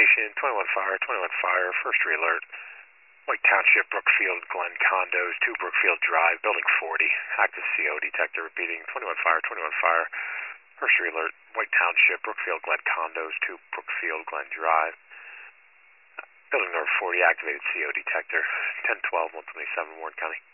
Station, 21 Fire, first re-alert. White Township, Brookfield, Glen Condos, 2 Brookfield Drive, Building 40. Active CO detector repeating, 21 Fire, first re-alert. White Township, Brookfield, Glen Condos, 2 Brookfield, Glen Drive. Building number 40, activated CO detector, 1012, 127, Warren County.